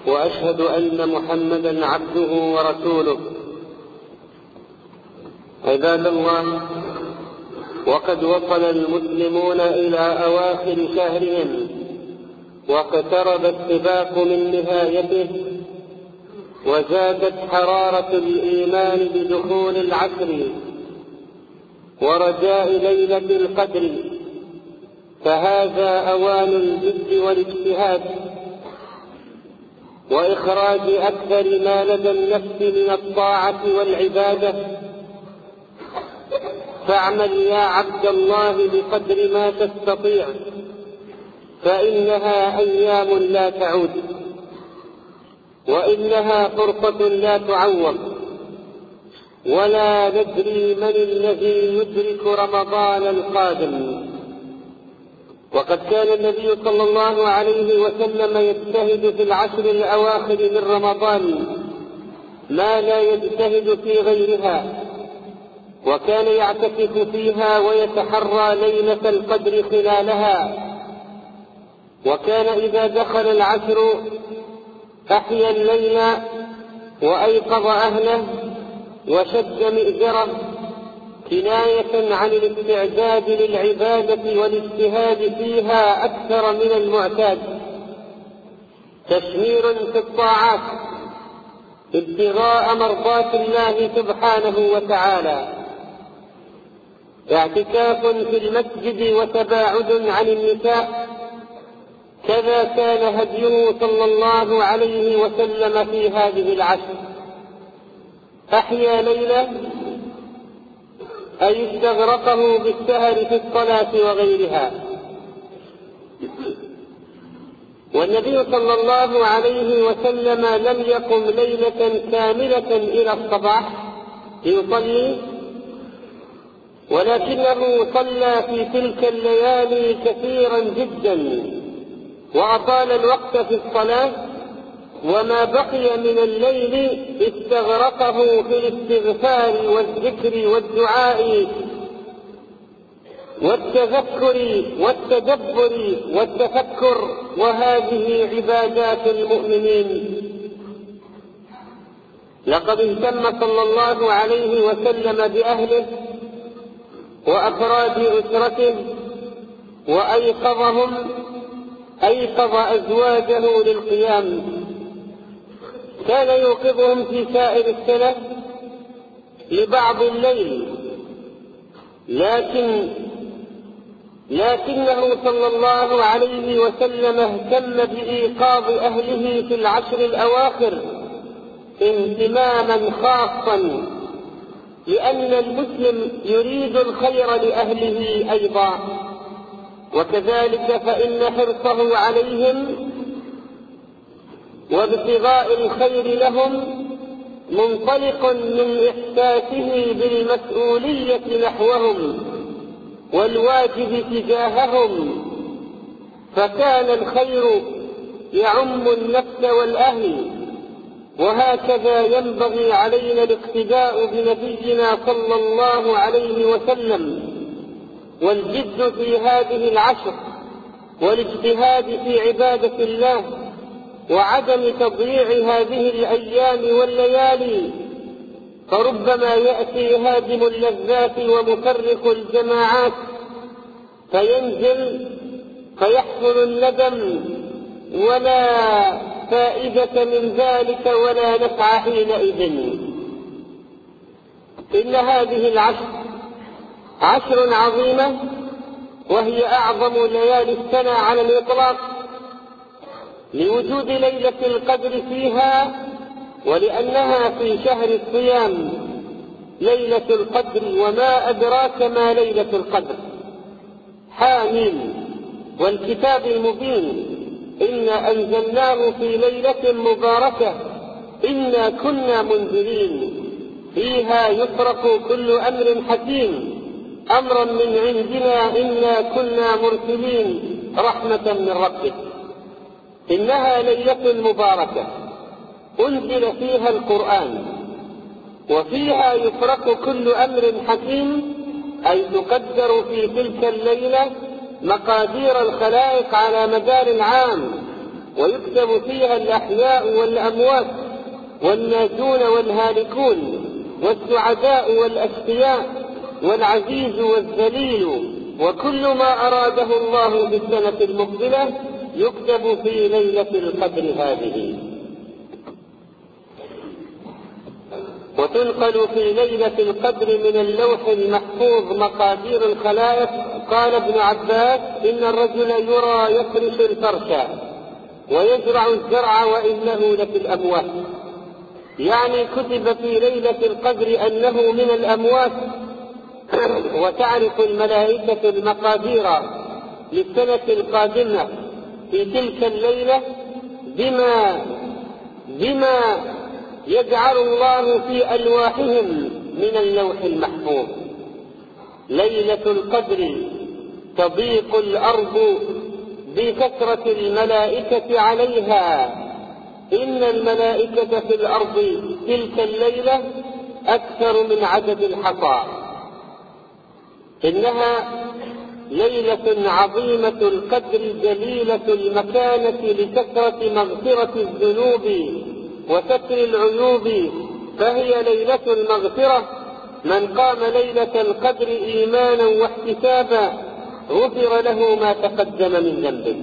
وأشهد أن محمدا عبده ورسوله. عباد الله، وقد وصل المسلمون إلى أواخر شهرهم، واقترب السباق من نهايته، وزادت حرارة الإيمان بدخول العشر ورجاء ليلة القدر، فهذا أوان الجد والاجتهاد وإخراج أكثر ما لدى النفس من الطاعة والعبادة. فاعمل يا عبد الله بقدر ما تستطيع، فإنها أيام لا تعود، وإنها فرصة لا تعوض، ولا ندري من الذي يدرك رمضان القادم. وقد كان النبي صلى الله عليه وسلم يجتهد في العشر الأواخر من رمضان ما لا يجتهد في غيرها، وكان يعتكف فيها ويتحرى ليلة القدر خلالها. وكان إذا دخل العشر أحيا الليل وأيقظ أهله وشد مئزره، كناية عن الاستعداد للعبادة والاجتهاد فيها أكثر من المعتاد، تشمير في الطاعات ابتغاء مرضات الله سبحانه وتعالى، اعتكاف في المسجد وتباعد عن النساء. كذا كان هديه صلى الله عليه وسلم في هذه العشر. أحيا ليلة أي استغرقه بالسهر في الصلاة وغيرها. والنبي صلى الله عليه وسلم لم يقم ليلة كاملة إلى الصباح ليصلي، ولكنه صلى في تلك الليالي كثيرا جدا، وأطال الوقت في الصلاة، وما بقي من الليل استغرقه في الاستغفار والذكر والدعاء والتذكر والتدبر والتفكر، وهذه عبادات المؤمنين. لقد اهتم صلى الله عليه وسلم بأهله وأفراد أسرته وأيقظهم، أيقظ أزواجه للقيام. كان يوقظهم في سائر السنة لبعض الليل، لكنه صلى الله عليه وسلم اهتم بإيقاظ أهله في العشر الأواخر اهتماما خاصا، لأن المسلم يريد الخير لأهله أيضا، وكذلك فإن حرصه عليهم وابتغاء الخير لهم منطلق من إحساسه بالمسؤولية نحوهم والواجب تجاههم، فكان الخير يعم النفس والأهل. وهكذا ينبغي علينا الاقتداء بنبينا صلى الله عليه وسلم، والجد في هذه العشر، والاجتهاد في عبادة الله، وعدم تضييع هذه الأيام والليالي. فربما يأتي هادم اللذات ومفرق الجماعات فينزل فيحصل الندم، ولا فائدة من ذلك ولا نفع حينئذ. إن هذه العشر عشر عظيمة، وهي أعظم ليالي السنة على الإطلاق، لوجود ليلة القدر فيها، ولأنها في شهر الصيام. ليلة القدر وما أدراك ما ليلة القدر، حامين والكتاب المبين، إنا أنزلناه في ليلة مباركة إنا كنا منذرين فيها يفرق كل أمر حكيم أمرا من عندنا إنا كنا مرسلين رحمة من ربك. إنها ليلة مباركة أنزل فيها القرآن، وفيها يفرق كل أمر حكيم، أي تقدر في تلك الليلة مقادير الخلائق على مدار العام، ويكتب فيها الأحياء والأموات والناجون والهالكون والسعداء والأشقياء والعزيز والذليل، وكل ما أراده الله بالسنة المقبلة يكتب في ليلة القدر هذه. وتنقل في ليلة القدر من اللوح المحفوظ مقادير الخلائق. قال ابن عباس: إن الرجل يرى يفرش الفرش ويزرع الزرع وإنه لفي الأموات، يعني كتب في ليلة القدر أنه من الأموات. وتعرف الملائكة المقادير للسنة القادمة في تلك الليلة بما يجعل الله في ألواحهم من اللوح المحفوظ. ليلة القدر تضيق الأرض بكثرة الملائكة عليها. إن الملائكة في الأرض تلك الليلة أكثر من عدد الحصى. إنها ليلة عظيمة القدر جليلة المكانة لكثرة مغفرة الذنوب وستر العيوب، فهي ليلة المغفرة. من قام ليلة القدر إيمانا واحتسابا غفر له ما تقدم من ذنبه.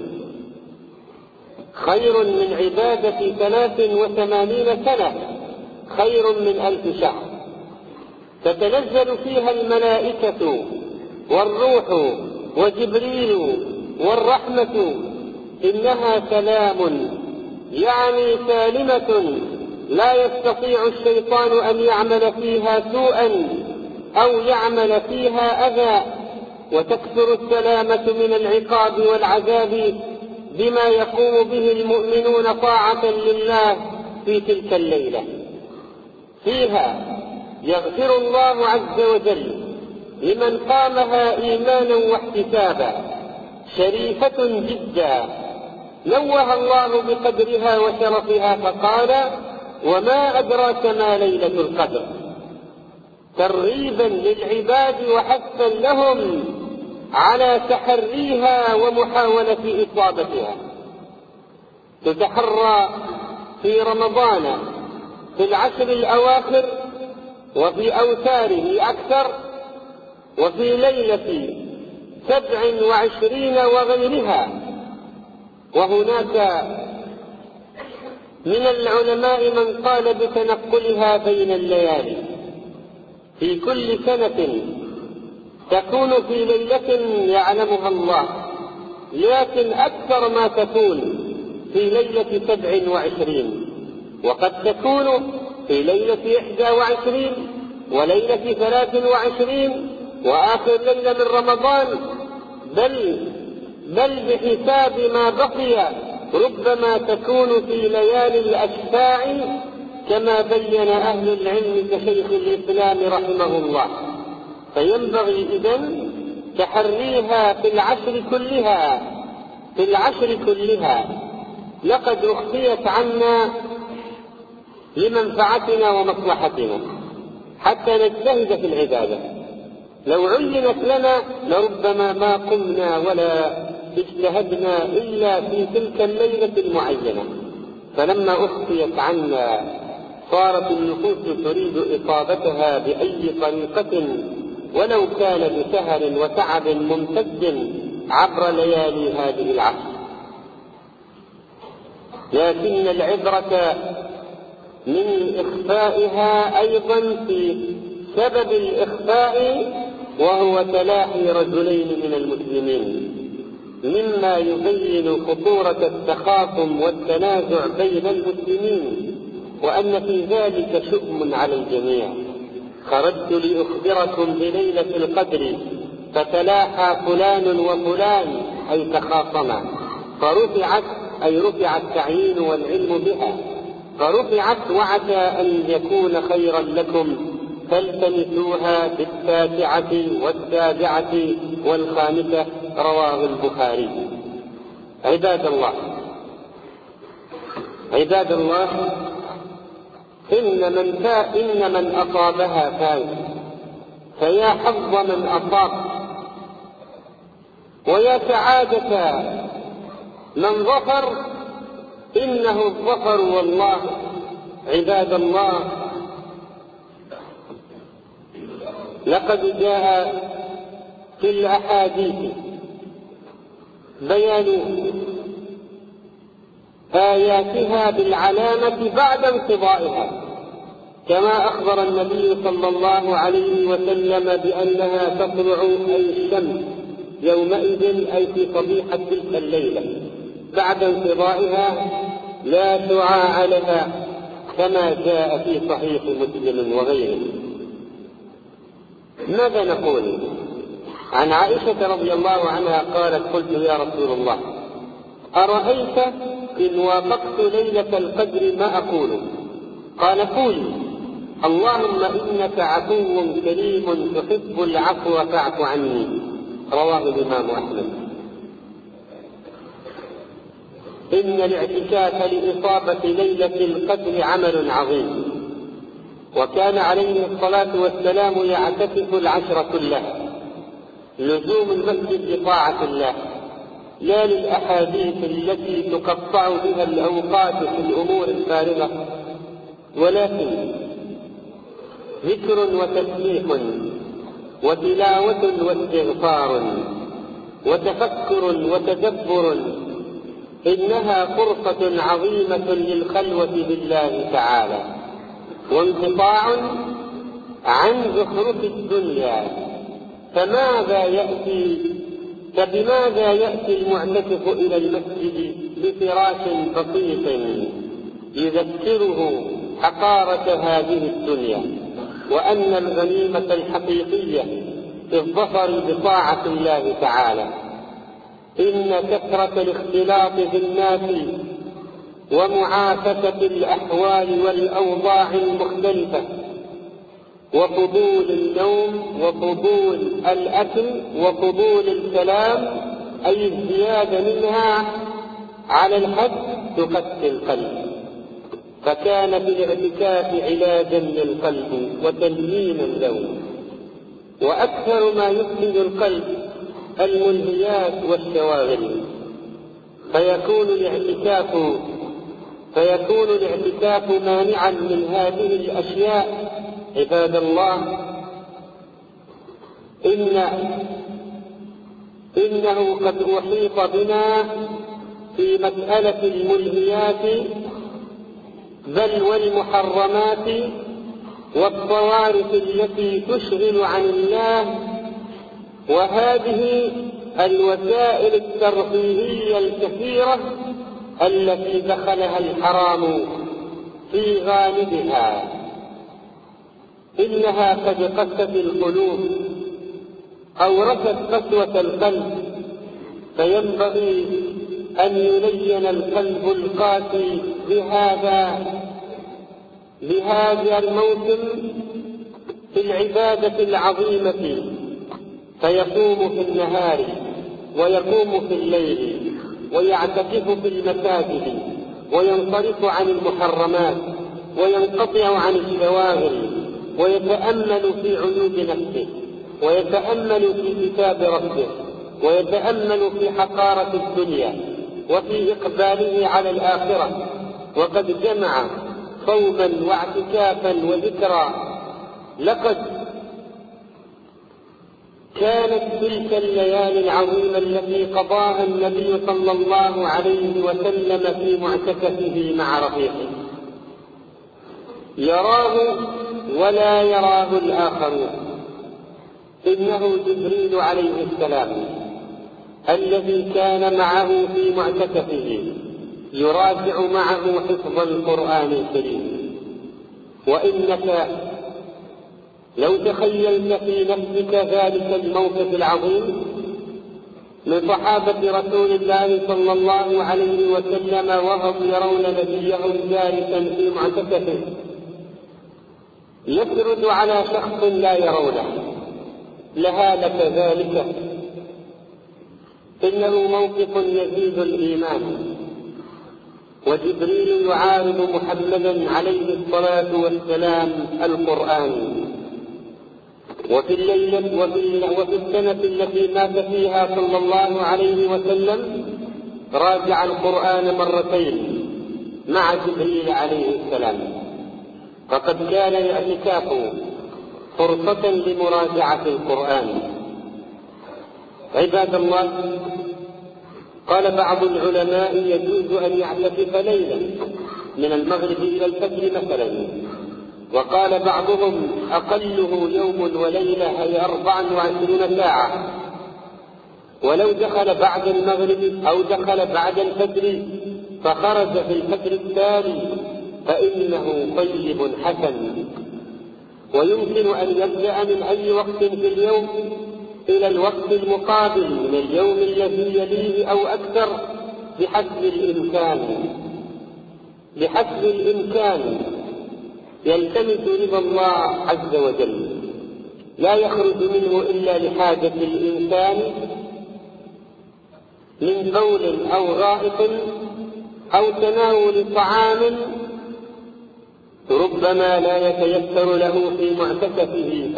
خير من عبادة 83 سنة، خير من 1000 شهر. تتنزل فيها الملائكة والروح وجبريل والرحمة. إنها سلام، يعني سالمة، لا يستطيع الشيطان أن يعمل فيها سوءا أو يعمل فيها أذى. وتكثر السلامة من العقاب والعذاب بما يقوم به المؤمنون طاعة لله في تلك الليلة. فيها يغفر الله عز وجل لمن قامها إيمانا واحتسابا. شريفة جدا، نوه الله بقدرها وشرفها فقال: وما أدراك ما ليلة القدر، ترغيبا للعباد وحثا لهم على تحريها ومحاولة إصابتها. تتحرى في رمضان في العشر الأواخر وفي أوتاره أكثر، وفي ليلة 27 وغيرها. وهناك من العلماء من قال بتنقلها بين الليالي. في كل سنة تكون في ليلة يعلمها الله، لكن أكثر ما تكون في ليلة 27، وقد تكون في ليلة 21 وليلة 23 وآخر ليلة من رمضان، بل بحساب ما بقي ربما تكون في ليالي الأشفاع، كما بين أهل العلم كشيخ الإسلام رحمه الله. فينبغي إذن تحريها في العشر كلها. لقد أخفيت عنا لمنفعتنا ومصلحتنا حتى نجتهد في العبادة. لو عينت لنا لربما ما قمنا ولا اجتهدنا إلا في تلك الليلة المعينة. فلما أخفيت عنا صارت النفوس تريد إصابتها بأي طريقة، ولو كان بسهر وتعب ممتد عبر ليالي هذه العشر. لكن العبرة من إخفائها أيضا في سبب الإخفاء، وهو تلاحي رجلين من المسلمين، مما يبين خطورة التخاصم والتنازع بين المسلمين، وأن في ذلك شؤم على الجميع. خرجت لأخبركم بليلة القدر فتلاحى فلان وفلان، أي تخاصما، فرفعت، أي رفع التعيين والعلم بها، فرفعت وعسى أن يكون خيرا لكم، فالتمسوها بالتاسعة والسابعة والخامسة. رواه البخاري. عباد الله، إن من أصابها فاز، فيا حظ من أصاب، ويا سعادة من ظفر إنه الظفر والله. عباد الله، لقد جاء في الأحاديث بيان آياتها بالعلامة بعد انقضائها، كما أخبر النبي صلى الله عليه وسلم بأنها تطلع أي الشمس يومئذ أي في صبيحة تلك الليلة بعد انقضائها لا شعاع لها، كما جاء في صحيح مسلم وغيره. ماذا نقول؟ عن عائشة رضي الله عنها قالت: قلت يا رسول الله أرأيت إن وافقت ليلة القدر ما أقول؟ قال: قولي: اللهم إنك عفو كريم تحب العفو فاعف عني. رواه الإمام أحمد. إن الاعتكاف لإصابة ليلة القدر عمل عظيم، وكان عليه الصلاة والسلام يعتكف العشر كلها، لزوم المسجد لطاعة الله، لا للأحاديث التي تقطع بها الأوقات في الأمور الفارغة، ولكن ذكر وتسبيح وتلاوة واستغفار وتفكر وتدبر. إنها فرصة عظيمة للخلوة بالله تعالى، وانقطاع عن زخرف الدنيا. فبماذا يأتي المعتكف إلى المسجد بفراش بسيط يذكره حقارة هذه الدنيا، وأن الغنيمة الحقيقية في الظفر بطاعة الله تعالى. إن كثرة الاختلاط بالناس ومعاكسة الأحوال والأوضاع المختلفة وفضول النوم وفضول الأكل وفضول الكلام، أي الزيادة منها على الحد، تقسي القلب. فكان في الاعتكاف علاجا للقلب وتليينا له. وأكثر ما يفسد القلب الملهيات والشواغل، فيكون الاعتكاف مانعا من هذه الأشياء. عباد الله، إنه قد أحيط بنا في مسألة الملهيات بل والمحرمات والطوارئ التي تشغل عن الله، وهذه الوسائل الترفيهية الكثيرة التي دخلها الحرام في غالبها، إنها قد قست القلوب، أورثت قسوة القلب. فينبغي أن يلين القلب القاسي بهذا الموسم في العبادة العظيمة، فيقوم في النهار ويقوم في الليل ويعتكف في المساجد وينصرف عن المحرمات وينقطع عن الشواغل ويتأمل في عيوب نفسه ويتأمل في كتاب ربه ويتأمل في حقارة الدنيا وفي إقباله على الآخرة. وقد جمع صوما واعتكافا وذكرا. لقد كانت تلك الليالي العظيمة التي قضاها النبي صلى الله عليه وسلم في معتكفه مع رفيقه، يراه ولا يراه الآخرون. إنه جبريل عليه السلام الذي كان معه في معتكفه يراجع معه حفظ القرآن الكريم. وإنك لو تخيلت في نفسك ذلك الموقف العظيم من صحابة رسول الله صلى الله عليه وسلم وهم يرون نبيهم جالسا في معتكفه يسرد على شخص لا يرونه، لهالك ذلك. إنه موقف يزيد الإيمان. وجبريل يعارض محمدا عليه الصلاة والسلام القرآن. وفي السنة التي مات فيها صلى الله عليه وسلم راجع القرآن مرتين مع جبريل عليه السلام، فقد كان الاعتكاف فرصة لمراجعة القرآن. عباد الله، قال بعض العلماء يجوز أن يعتكف ليلا من المغرب إلى الفجر مثلا، وقال بعضهم أقله يوم وليلة أي 24 ساعة، ولو دخل بعد المغرب أو دخل بعد الفجر فخرج في الفجر التالي فإنه طيب حسن. ويمكن أن يبدأ من أي وقت في اليوم إلى الوقت المقابل من اليوم الذي يليه أو أكثر بحسب الإمكان يلتمس رضا الله عز وجل، لا يخرج منه إلا لحاجة الإنسان من بول أو غائط أو تناول طعام ربما لا يتيسر له في معتكفه،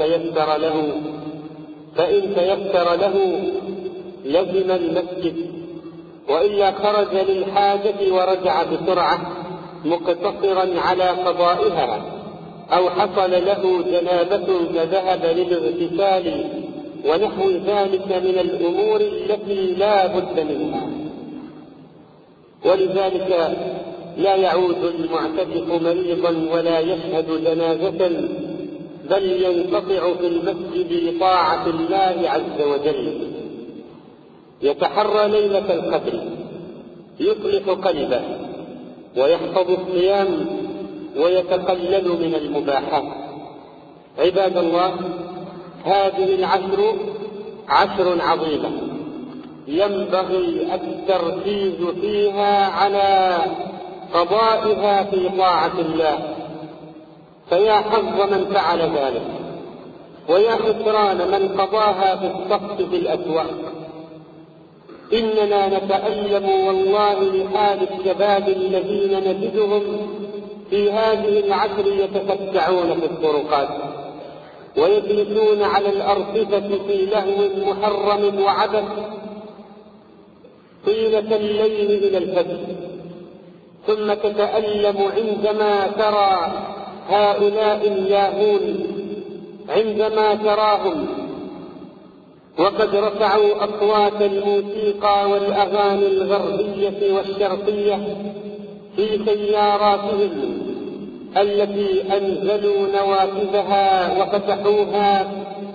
فإن تيسر له لزم المسجد، وإلا خرج للحاجة ورجع بسرعة مقتصرا على قضائها، أو حصل له جنابة فذهب للاغتسال ونحو ذلك من الأمور التي لا بد منها. ولذلك لا يعود المعتكف مريضا ولا يشهد جنازة، بل ينقطع في المسجد لطاعة الله عز وجل. يتحرى ليلة القدر، يصلح قلبه ويحفظ الصيام ويتقلل من المباحات. عباد الله، هذه العشر عشر عظيمة ينبغي التركيز فيها على قضائها في طاعة الله، فيا حظ من فعل ذلك، ويا خسران من قضاها في الصف في الأسواق. إننا نتألم والله لحال الشباب الذين نجدهم في هذه العشر يتفتعون في الطرقات ويجلسون على الأرصفة في لهو محرم وعبث طيلة الليل إلى الفجر، ثم تتألم عندما ترى هؤلاء اللاهون، عندما تراهم وقد رفعوا أصوات الموسيقى والأغاني الغربية والشرقية في سياراتهم التي أنزلوا نوافذها وفتحوها،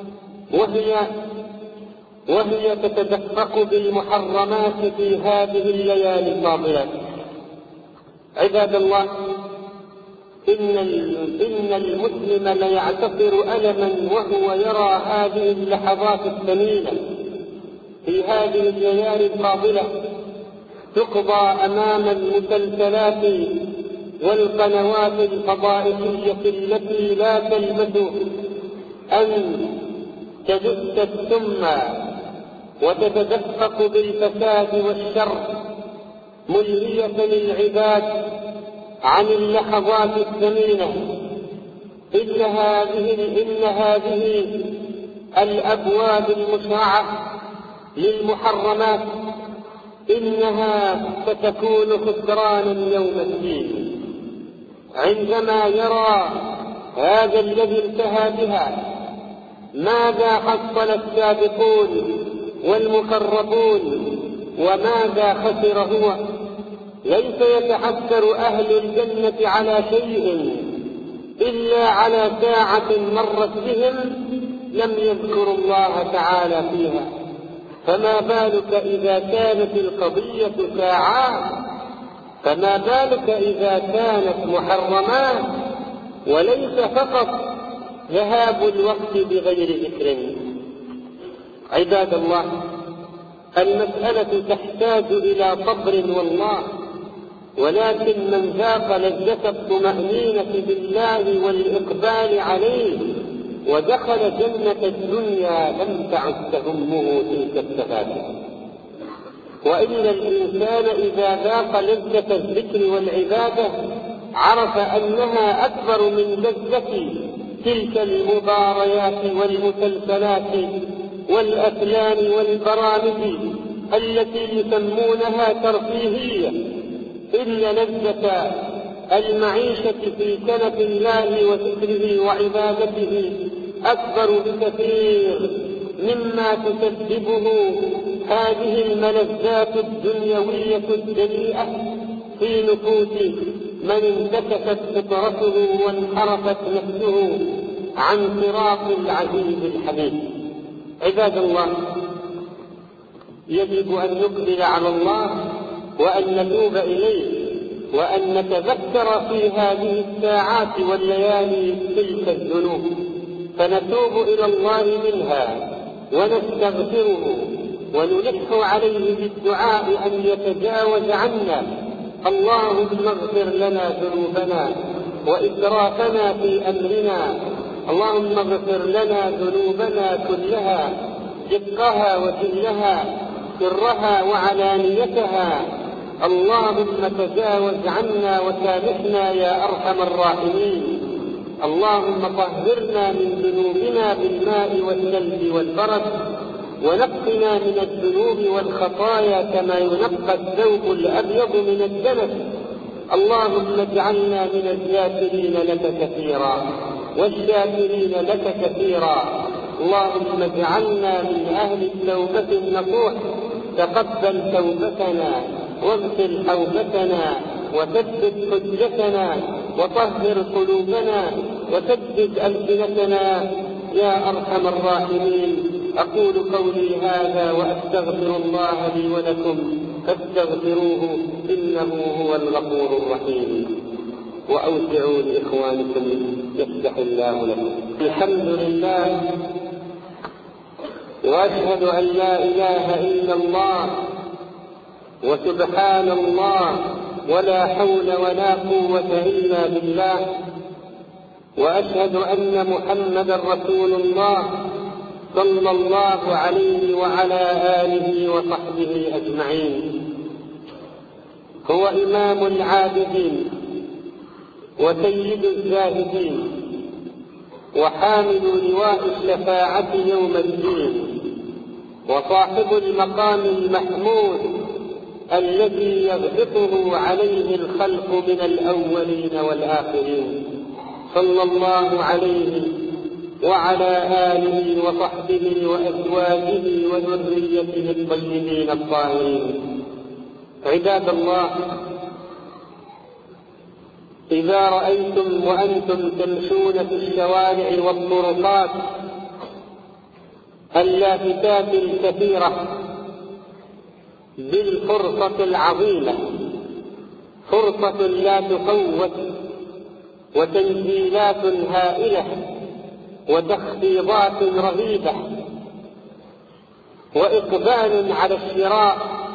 وهي تتدفق بالمحرمات في هذه الليالي الفاضلة. عباد الله، إن المسلم ليعتصر ألما وهو يرى هذه اللحظات الثمينة في هذه الليالي الفاضلة تقضى أمام المسلسلات والقنوات الفضائية التي لا تلبث أن تدس السم وتتدفق بالفساد والشر، ملهية للعباد عن اللحظات الثمينة. إن هذه الأبواب المشرعة للمحرمات إنها ستكون خسرانا يوم الدين، عندما يرى هذا الذي انتهى بها ماذا حصل السابقون والمقربون وماذا خسر هو. ليس يتحسر أهل الجنة على شيء إلا على ساعة مرت بهم لم يذكروا الله تعالى فيها، فما بالك إذا كانت القضية ساعات، فما بالك إذا كانت محرمات وليس فقط ذهاب الوقت بغير ذكر. عباد الله، المسألة تحتاج إلى صبر والله، ولكن من ذاق لذة الطمأنينة بالله والإقبال عليه ودخل جنة الدنيا لم تعد تهمه تلك التفاتح. وإن الإنسان إذا ذاق لذة الذكر والعبادة عرف أنها أكبر من لذة تلك المباريات والمسلسلات والأفلام والبرامج التي يسمونها ترفيهية، إن لذة المعيشة في كنف الله وذكره وعبادته أكبر بكثير مما تسببه هذه الملذات الدنيوية الدنيئة في نفوس من انتكست فطرته وانحرفت نفسه عن صراط العزيز الحميد. عباد الله، يجب أن نقبل على الله وأن نتوب إليه وأن نتذكر في هذه الساعات والليالي تلك الذنوب، فنتوب إلى الله منها ونستغفره ونلح عليه بالدعاء أن يتجاوز عنا. اللهم اغفر لنا ذنوبنا وإسرافنا في أمرنا، اللهم اغفر لنا ذنوبنا كلها، دقها وجلها، سرها وعلانيتها. اللهم تجاوز عنا وسامحنا يا أرحم الراحمين. اللهم طهرنا من ذنوبنا بالماء والثلج والبرد، ونقنا من الذنوب والخطايا كما ينقى الثوب الأبيض من الدنس. اللهم اجعلنا من الذاكرين لك كثيرا والشاكرين لك كثيرا. اللهم اجعلنا من أهل التوبة النصوح. تقبل توبتنا واغفر حوبتنا وثبت حجتنا وطهر قلوبنا وسدد ألسنتنا يا أرحم الراحمين. أقول قولي هذا وأستغفر الله لي ولكم فاستغفروه إنه هو الغفور الرحيم. وأوسعوا لإخوانكم يفتح الله لكم. الحمد لله، وأشهد أن لا إله إلا الله وسبحان الله ولا حول ولا قوة إلا بالله، وأشهد أن محمدا رسول الله صلى الله عليه وعلى آله وصحبه أجمعين. هو إمام العابدين وسيد الزاهدين وحامل لواء الشفاعة يوم الدين، وصاحب المقام المحمود الذي يغبطه عليه الخلق من الأولين والآخرين، صلى الله عليه وعلى آله وصحبه وأزواجه وذريته الطيبين الطاهرين. عباد الله، إذا رأيتم وأنتم تمشون في الشوارع والطرقات اللافتات الكثيرة بالفرصة العظيمة، فرصة لا تفوت، وتنزيلات هائلة وتخفيضات رهيبة وإقبال على الشراء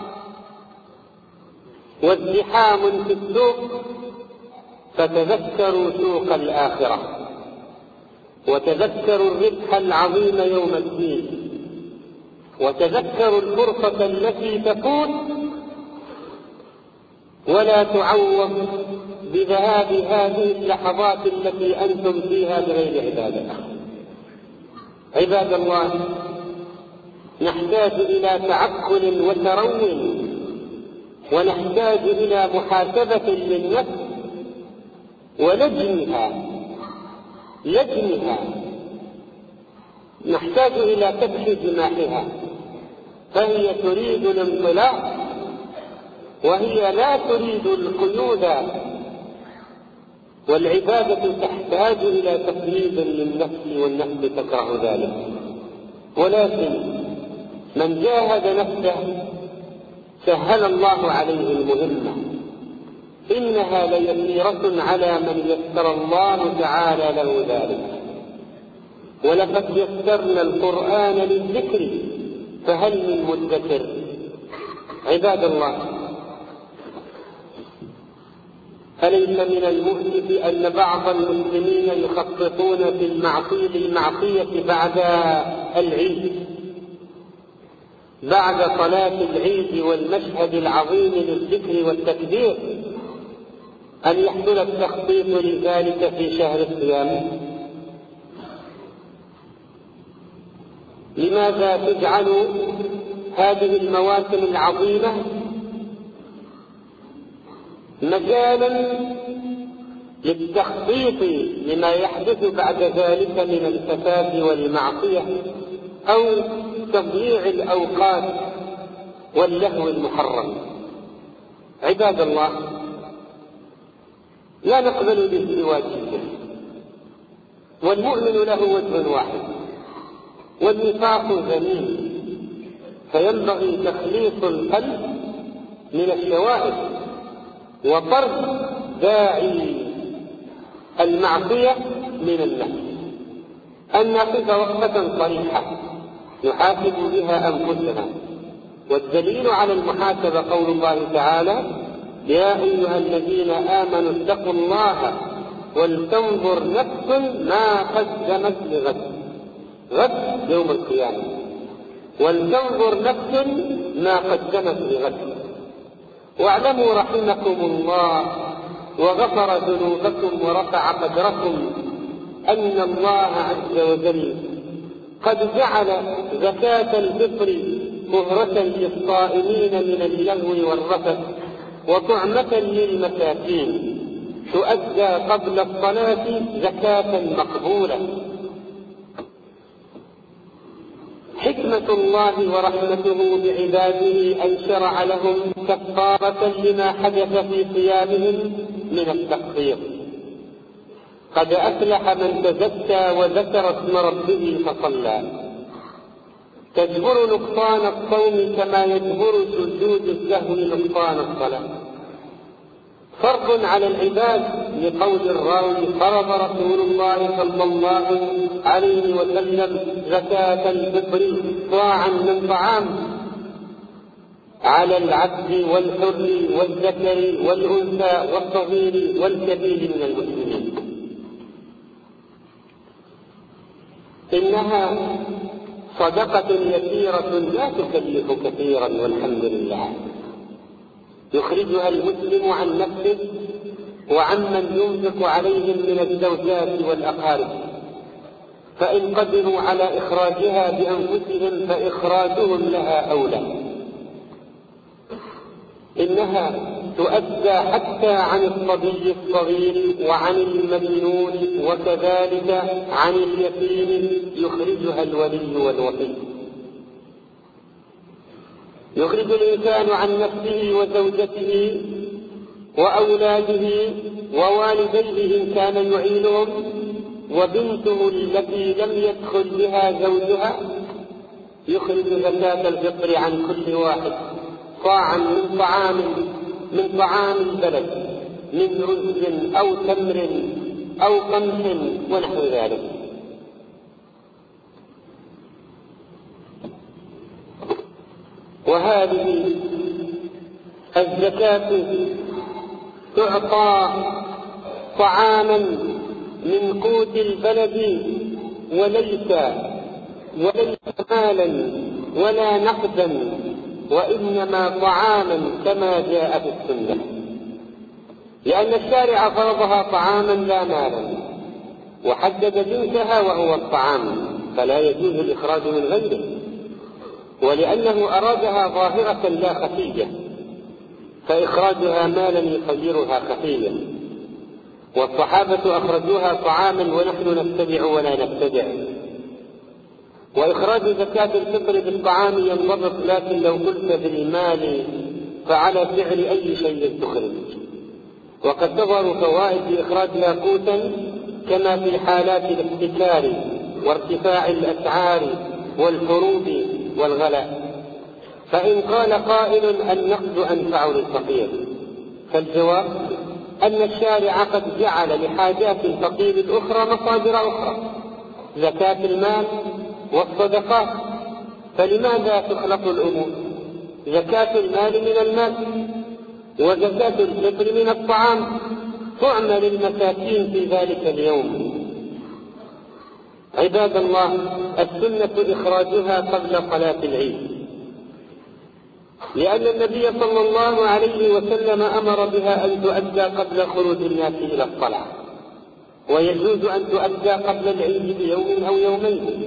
وازدحام في السوق، فتذكروا سوق الآخرة وتذكروا الربح العظيم يوم الدين، وتذكروا الفرصة التي تفوت ولا تعوض بذهاب هذه اللحظات التي أنتم فيها بغير عبادة. عباد الله، نحتاج إلى تعقل وترون، ونحتاج إلى محاسبة للنفس ولجنها، نحتاج إلى كبح جماحها، فهي تريد الانطلاق وهي لا تريد القيود، والعبادة تحتاج إلى تقييد للنفس والنفس تكره ذلك. ولكن من جاهد نفسه سهل الله عليه المهمة، إنها ليسيرة على من يسر الله تعالى له ذلك. ولقد يسرنا القرآن للذكر فهل من مدكر. عباد الله، أليس من المؤسف أن بعض المسلمين يخططون في المعصية بعد العيد، بعد صلاة العيد والمشهد العظيم للذكر والتكبير، أن يحصل التخطيط لذلك في شهر الصيام؟ لماذا تجعل هذه المواسم العظيمة مجالا للتخطيط لما يحدث بعد ذلك من الفساد والمعصية أو تضييع الأوقات واللهو المحرم. عباد الله، لا نقبل الازدواج والمؤمن له وجه واحد، والنفاق ذميم، فينبغي تخليص القلب من الشوائب وطرد داعي المعصية من النفس، أن نقف وقفة صريحة نحاسب بها أنفسنا. والدليل على المحاسبة قول الله تعالى: يا أيها الذين آمنوا اتقوا الله ولتنظر نفس ما قدمت لغد. غد يوم القيامة، ولتنظر نفس ما قدمت لغد. واعلموا رحمكم الله وغفر ذنوبكم ورفع قدركم أن الله عز وجل قد جعل زكاة الفطر طهرة للصائمين من اللغو والرفث وطعمة للمساكين، تؤدى قبل الصلاة زكاة مقبولة. حكمة الله ورحمته بعباده أن شرع لهم كفارة لما حدث في صيامهم من التقصير. قد أفلح من تزكى وذكر اسم ربه فصلى. تجبر نقصان الصوم كما يجبر سجود السهو نقصان الصلاة. فرض على العباد لقول الراوي: فرض رسول الله صلى الله عليه وسلم زكاة الفطر صاعا من طعام على العبد والحر والذكر والأنثى والصغير والكبير من المسلمين. إنها صدقة يسيرة لا تكلف كثيرا والحمد لله، يخرجها المسلم عن نفسه وعمن ينفق عليهم من الزوجات والأقارب، فإن قدروا على إخراجها بأنفسهم فإخراجهم لها أولى. إنها تؤدى حتى عن الصبي الصغير وعن المجنون وكذلك عن اليتيم، يخرجها الولي والوصي. يخرج الإنسان عن نفسه وزوجته وأولاده ووالديه إن كان يعينهم، وبنته التي لم يدخل بها زوجها، يخرج زكاة الفطر عن كل واحد صاعا من طعام البلد، من رز أو تمر أو قمح ونحو ذلك. وهذه الزكاة تعطى طعاما من قوت البلد وليس مالا ولا نقدا، وإنما طعاما كما جاء في السنة، لأن الشارع فرضها طعاما لا مالا، وحدد جنسها وهو الطعام، فلا يجوز الإخراج من غيره، ولأنه أرادها ظاهرة لا خفية، فإخراجها مالا يصيرها خفية. والصحابة أخرجوها طعاما ونحن نتبع ولا نبتدع. وإخراج زكاة الفطر بالطعام ينضبط، لكن لو قلت بالمال فعلى فعل أي شيء تخرج. وقد تظهر فوائد لإخراجها قوتا كما في حالات الاحتكار وارتفاع الأسعار والحروب والغلاء. فإن قال قائل: النقد أنفع للفقير، فالجواب أن الشارع قد جعل لحاجات الفقير الأخرى مصادر أخرى، زكاة المال والصدقات، فلماذا تخلط الأمور؟ زكاة المال من المال وزكاة الفطر من الطعام، تعمل للمساكين في ذلك اليوم. عباد الله، السنة إخراجها قبل صلاة العيد، لأن النبي صلى الله عليه وسلم أمر بها أن تؤدى قبل خروج الناس إلى الصلاة، ويجوز أن تؤدى قبل العيد بيوم أو يومين.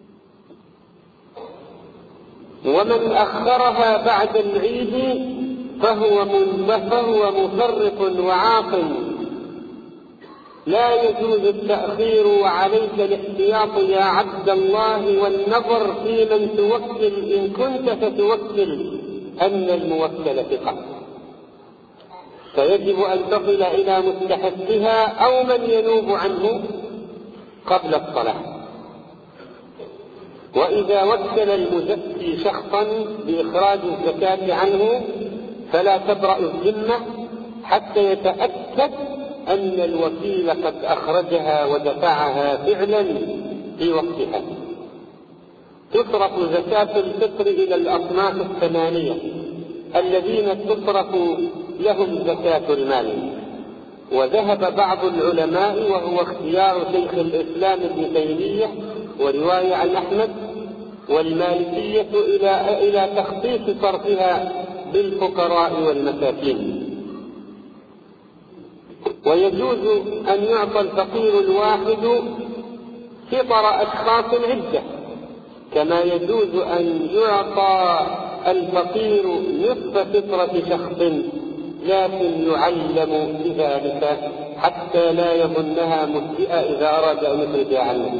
ومن أخرها بعد العيد فهو مفرط وعاق. لا يجوز التأخير، وعليك الاحتياط يا عبد الله والنظر في من توكل إن كنت فتوكل أن الموكل ثقة، فيجب أن تصل إلى مستحقها أو من ينوب عنه قبل الصلاة. وإذا وكل المزكي شخصا بإخراج الزكاة عنه فلا تبرأ الذمة حتى يتأكد أن الوكيل قد أخرجها ودفعها فعلا في وقتها. تصرف زكاة الفطر إلى الأصناف الثمانية الذين تصرف لهم زكاة المال. وذهب بعض العلماء، وهو اختيار شيخ الإسلام ابن تيمية ورواية عن أحمد والمالكية، إلى تخصيص صرفها بالفقراء والمساكين. ويجوز أن يعطى الفقير الواحد فطر أشخاص عدة، كما يجوز أن يعطى الفقير نصف فطرة شخص، لكن يعلم بذلك حتى لا يظنها مسيئة إذا أراد أن يخرج عنه.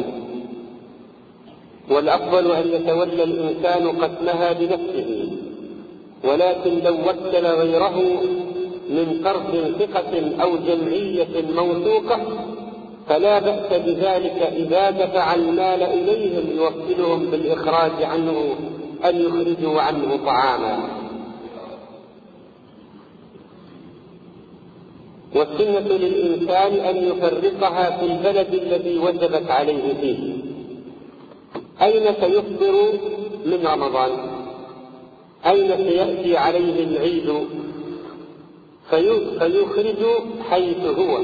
والأفضل أن يتولى الإنسان قسمها بنفسه، ولكن لو وكل غيره من طرف ثقة أو جمعية موثوقة فلا بأس بذلك إذا دفع المال إليهم يوكلهم بالإخراج عنه أن يخرجوا عنه طعاما. والسنة للإنسان أن يفرقها في البلد الذي وجبت عليه فيه. أين سيفطر من رمضان؟ أين سيأتي عليه العيد؟ فيخرج حيث هو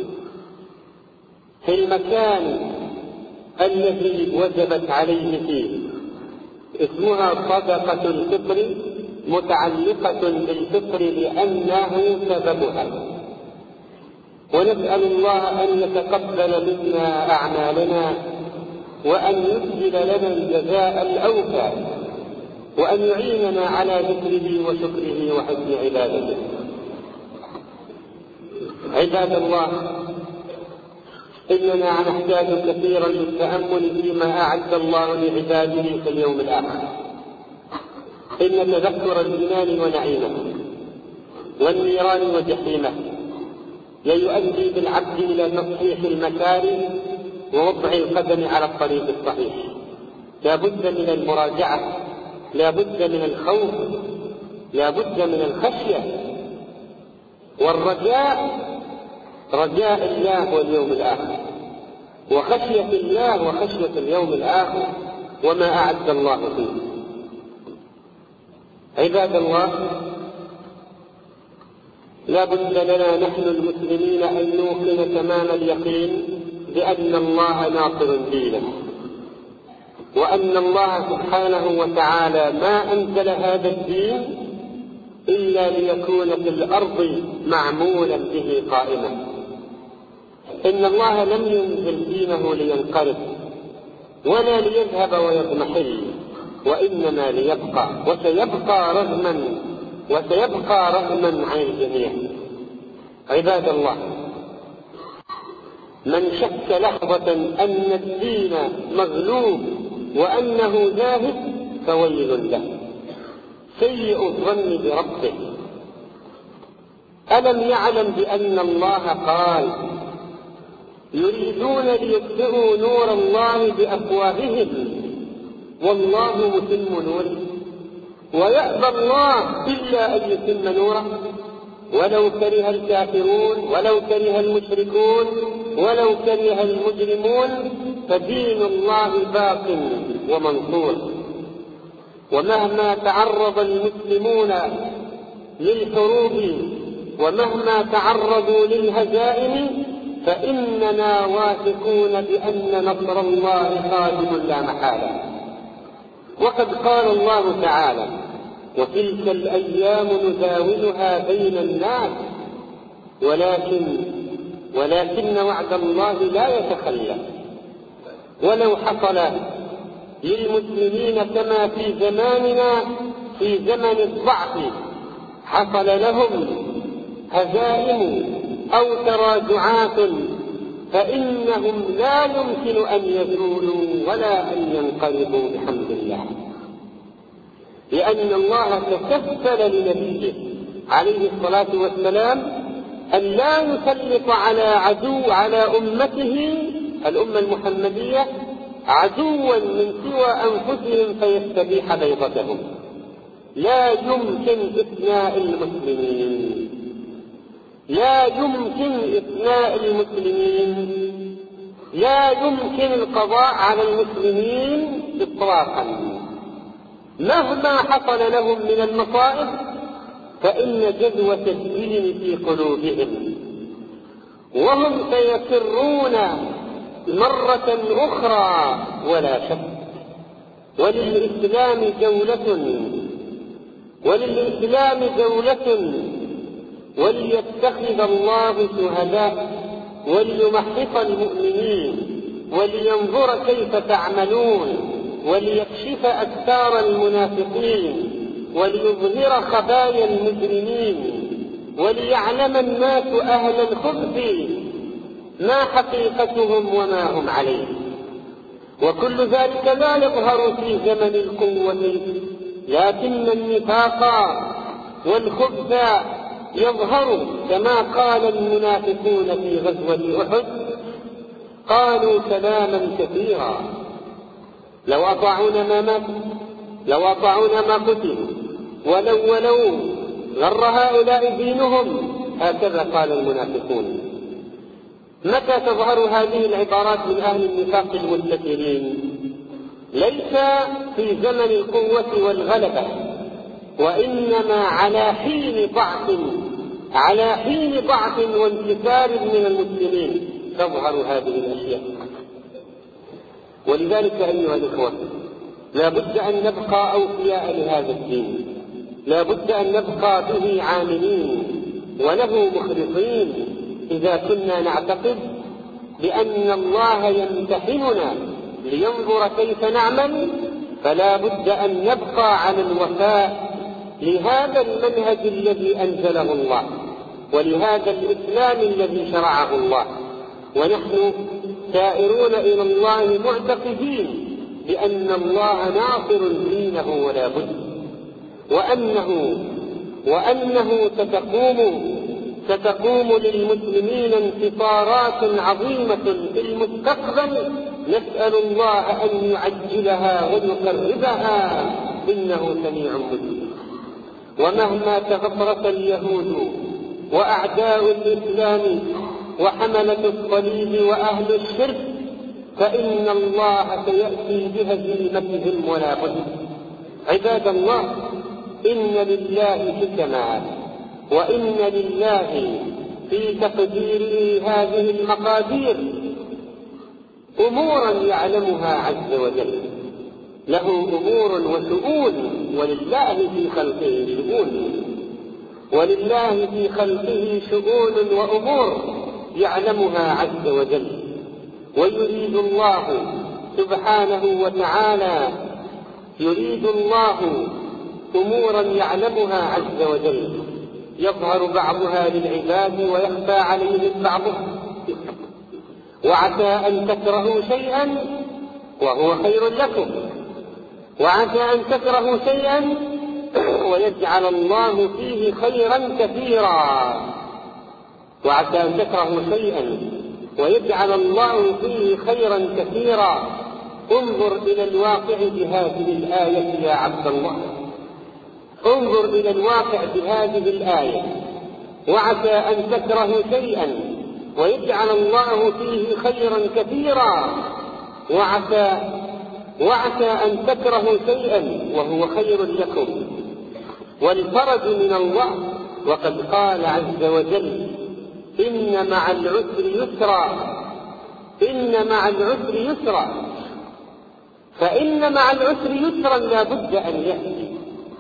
في المكان الذي وجبت عليه فيه. اسمها صدقة الفطر، متعلقة بالفطر لأنه سببها. ونسأل الله أن يتقبل منا أعمالنا، وأن يسجل لنا الجزاء الأوفى، وأن يعيننا على ذكره وشكره وحسن عبادته. عباد الله، إننا نحتاج كثيرا للتأمل فيما أعد الله لعباده في اليوم الآخر. إن تذكر الجنان ونعيمه والنيران وجحيمه ليؤدي بالعبد إلى تصحيح المكارم ووضع القدم على الطريق الصحيح. لا بد من المراجعة، لا بد من الخوف، لا بد من الخشية والرجاء، رجاء الله واليوم الآخر، وخشية الله وخشية اليوم الآخر وما أعد الله فيه. عباد الله، لا بد لنا نحن المسلمين أن نوقن تمام اليقين بأن الله ناصر دينه، وأن الله سبحانه وتعالى ما أنزل هذا الدين إلا ليكون في الأرض معمولا به قائما. إن الله لم ينزل دينه لينقرض ولا ليذهب ويضمحل، وإنما ليبقى وسيبقى رغما عن الجميع. عباد الله، من شك لحظة أن الدين مغلوب وأنه ذاهب فويل له، سيء الظن بربه. ألم يعلم بأن الله قال: يريدون ليطفئوا نور الله بأفواههم والله متم نوره ويأبى الله إلا أن يتم نوره ولو كره الكافرون ولو كره المشركون ولو كره المجرمون فدين الله باق ومنصور. ومهما تعرض المسلمون للحروب ومهما تعرضوا للهزائم فإننا واثقون بأن نصر الله قادم لا محالة. وقد قال الله تعالى: وتلك الأيام نداولها بين الناس ولكن وعد الله لا يتخلف. ولو حصل للمسلمين كما في زماننا في زمن الضعف حصل لهم هزائم أو تراجعات فإنهم لا يمكن أن يزولوا ولا أن ينقلبوا بحمد الله، لأن الله تكفل لنبيه عليه الصلاة والسلام أن لا يسلط على أمته الأمة المحمدية عدوا من سوى أنفسهم فيستبيح بيضتهم. لا يمكن إثناء المسلمين، لا يمكن إثناء المسلمين، لا يمكن القضاء على المسلمين إطلاقا مهما حصل لهم من المصائب، فإن جذوة الدين في قلوبهم وهم سيفرون مرة أخرى ولا شك. وللإسلام جولة وليتخذ الله شهداء وليمحص المؤمنين ولينظر كيف تعملون وليكشف أستار المنافقين وليظهر خبايا المجرمين وليعلم الناس أهل الخبث ما حقيقتهم وما هم عليه. وكل ذلك لا يظهر في زمن القوة، لكن النفاق والخبث يظهر، كما قال المنافقون في غزوة أحد: قالوا كلاما كثيرا لو أطاعونا ما قتلوا ولو غر هؤلاء دينهم. هكذا قال المنافقون. متى تظهر هذه العبارات من أهل النفاق المستكبرين؟ ليس في زمن القوة والغلبة، وإنما على حين ضعف وانكسار من المسلمين تظهر هذه الأشياء. ولذلك أيها الإخوة، لا بد أن نبقى أوفياء لهذا الدين، لا بد أن نبقى به عاملين وله مخلصين. إذا كنا نعتقد بأن الله يمتحننا لينظر كيف نعمل، فلا بد أن نبقى على الوفاء لهذا المنهج الذي أنزله الله ولهذا الإسلام الذي شرعه الله. ونحن سائرون إلى الله معتقدين بأن الله ناصر دينه ولا بد، وأنه ستقوم للمسلمين انتصارات عظيمة في المستقبل، نسأل الله أن يعجلها ويقربها إنه سميع مجيب. ومهما تغطرس اليهود وأعداء الإسلام وحملة الصليب وأهل الشرك، فإن الله سيأتي بهزيمتهم ولا بد. عباد الله، إن لله حكما، وإن لله في تقديره هذه المقادير أمورا يعلمها عز وجل. له أمور وشؤون، ولله في خلقه شؤون وأمور يعلمها عز وجل. ويريد الله سبحانه وتعالى أمورا يعلمها عز وجل، يظهر بعضها للعباد ويخفى عليهم بعضها. وعسى أن تكرهوا شيئا وهو خير لكم، وعسى أن تكرهوا شيئا ويجعل الله فيه خيرا كثيرا. وعسى أن تكرهوا شيئا ويجعل الله فيه خيرا كثيرا. انظر إلى الواقع بهذه الآية يا عبد الله، انظر إلى الواقع بهذه الآية. وعسى أن تكرهوا شيئا ويجعل الله فيه خيرا كثيرا، وعسى أن تكرهوا شيئا وهو خير لكم، والفرج من الله. وقد قال عز وجل: إن مع العسر يسرا، فإن مع العسر يسرا لا بد أن يأتي.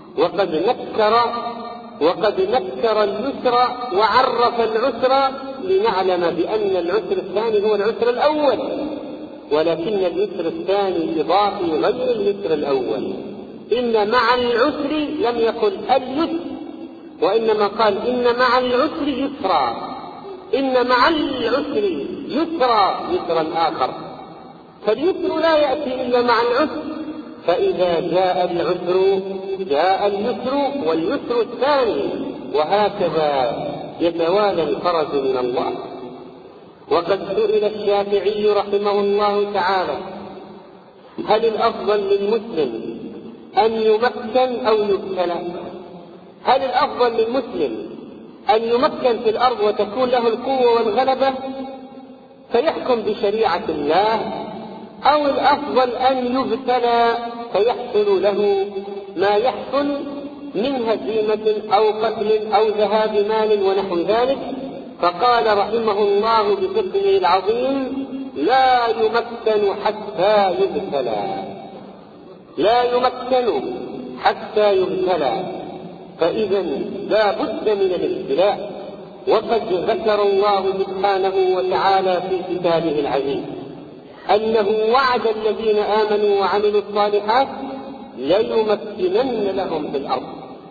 وقد نكر اليسر وعرف العسر لنعلم بأن العسر الثاني هو العسر الأول، ولكن اليسر الثاني إضافي غير اليسر الأول. إن مع العسر لم يقل اليسر، وإنما قال إن مع العسر يسرا، إن مع العسر يسرا، يسرا آخر. فاليسر لا يأتي إلا مع العسر، فإذا جاء العسر جاء اليسر واليسر الثاني، وهكذا يتوالى الفرج من الله. وقد سئل الشافعي رحمه الله تعالى: هل الأفضل للمسلم أن يمكن أو يبتلى؟ هل الأفضل للمسلم أن يمكن في الأرض وتكون له القوة والغلبة فيحكم بشريعة الله، أو الأفضل أن يبتلى فيحصل له ما يحصل من هزيمة أو قتل أو ذهاب مال ونحو ذلك؟ فقال رحمه الله بفقهه العظيم: لا يمكن حتى يبتلى، لا يمكن حتى يبتلى. فإذا لا بد من الابتلاء. وقد ذكر الله سبحانه وتعالى في كتابه العزيز أنه وعد الذين آمنوا وعملوا الصالحات ليمكنن لهم في الأرض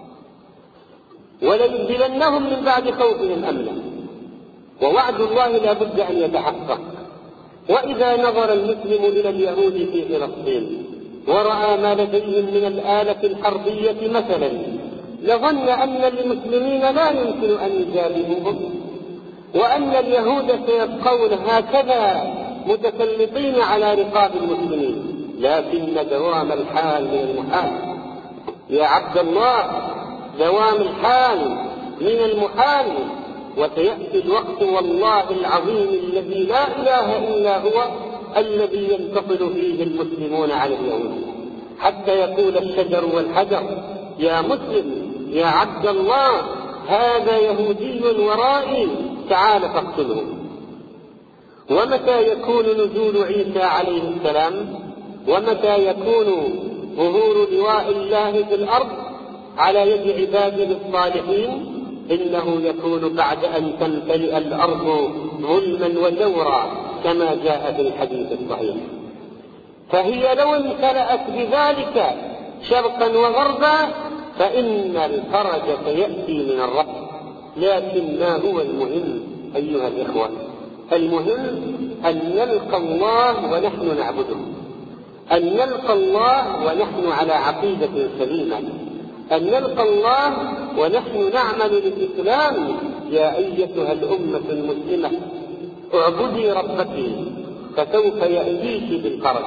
وليبدلنهم من بعد خوفهم أمنا. ووعد الله لا بد أن يتحقق. وإذا نظر المسلم إلى اليهود في فلسطين ورأى ما لديهم من الآلة الحربية مثلا، لظن أن المسلمين لا يمكن أن يجابهوهم، وأن اليهود سيبقون هكذا متسلطين على رقاب المسلمين. لكن دوام الحال من المحال يا عبد الله، دوام الحال من المحال. وسيأتي الوقت والله العظيم الذي لا إله إلا هو الذي ينتصر فيه المسلمون على اليهود، حتى يقول الشجر والحجر: يا مسلم يا عبد الله، هذا يهودي ورائي، تعال فاقتله. ومتى يكون نزول عيسى عليه السلام؟ ومتى يكون ظهور لواء الله في الأرض على يد عباده الصالحين؟ إنه يكون بعد أن تمتلئ الأرض ظلما وجورا كما جاء في الحديث الصحيح. فهي لو امتلأت بذلك شرقا وغربا فإن الفرج سيأتي من الرب. لكن ما هو المهم أيها الإخوة؟ المهم أن نلقى الله ونحن نعبده، أن نلقى الله ونحن على عقيدة سليمة، أن نلقى الله ونحن نعمل للإسلام. يا أيتها الأمة المسلمة اعبدي ربك فسوف يأتيك بالفرج.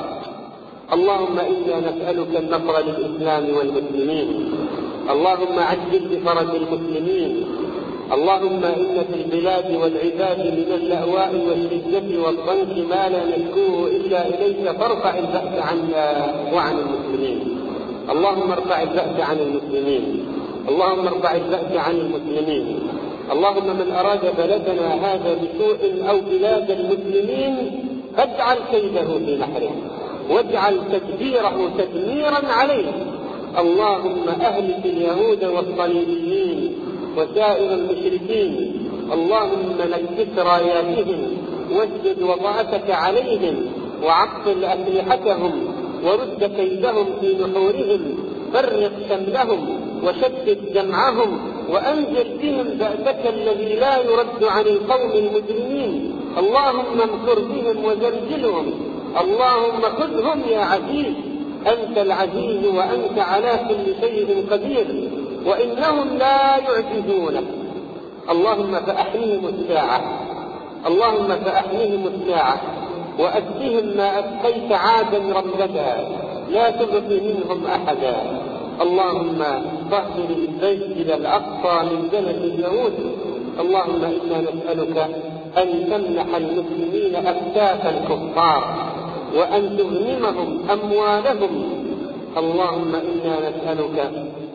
اللهم إنا نسألك النصر للإسلام والمسلمين، اللهم عجل بفرج المسلمين. اللهم إن في البلاد والعباد من اللأواء والشدة والضنك ما لا نشكوه إلا إليك، فارفع البأس عنا وعن المسلمين. اللهم ارفع البأس عن المسلمين، اللهم ارفع البأس عن المسلمين. اللهم من أراد بلدنا هذا بسوء أو بلاد المسلمين فاجعل كيده في نحره واجعل تدبيره تدميرا عليه. اللهم أهلك اليهود والصليبيين وسائر المشركين. اللهم نكس راياتهم واسجد وضعتك عليهم وعطل أسلحتهم ورد كيدهم في نحورهم، فرق شملهم وشتت جمعهم وأنزل بهم بأسك الذي لا يرد عن القوم المجرمين. اللهم انصر بهم وزلزلهم. اللهم خذهم يا عزيز، أنت العزيز وأنت على كل شيء قدير وإنهم لا يعجزونك. اللهم فأحيهم الساعة، اللهم فأحيهم الساعة وأسقهم ما أسقيت عادا رمدا، لا تبقي منهم أحدا. اللهم طهر المسجد الأقصى من دنس اليهود. اللهم إنا نسألك أن تمنح المسلمين أكتاف الكفار وأن تغنمهم أموالهم. اللهم إنا نسألك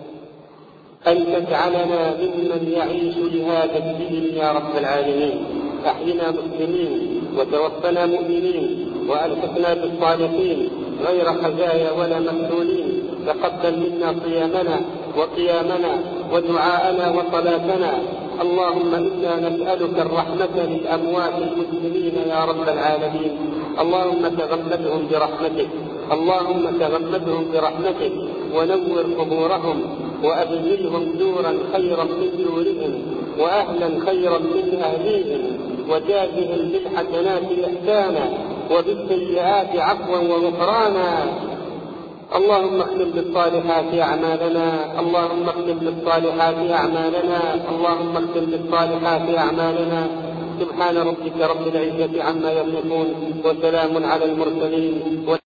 أن تجعلنا ممن يعيش لهذا الدين يا رب العالمين. أحينا مسلمين وتوفنا مؤمنين وألحقنا بالصالحين غير خزايا ولا مفتونين. تقبل منا صيامنا وقيامنا ودعاءنا وصلاتنا. اللهم إنا نسألك الرحمة للأموات المسلمين يا رب العالمين. اللهم تغمدهم برحمتك، اللهم تغمدهم برحمتك ونور قبورهم وأبدلهم دورا خيرا من دورهم وأهلا خيرا من أهليهم، وجازهم بالحسنات إحسانا وبالسيئات عفوا وغفرانا. اللهم اختم بالصالحات أعمالنا، اللهم اختم بالصالحات أعمالنا، اللهم اختم بالصالحات أعمالنا. سبحان ربك رب العزة عما يصفون، وسلام على المرسلين.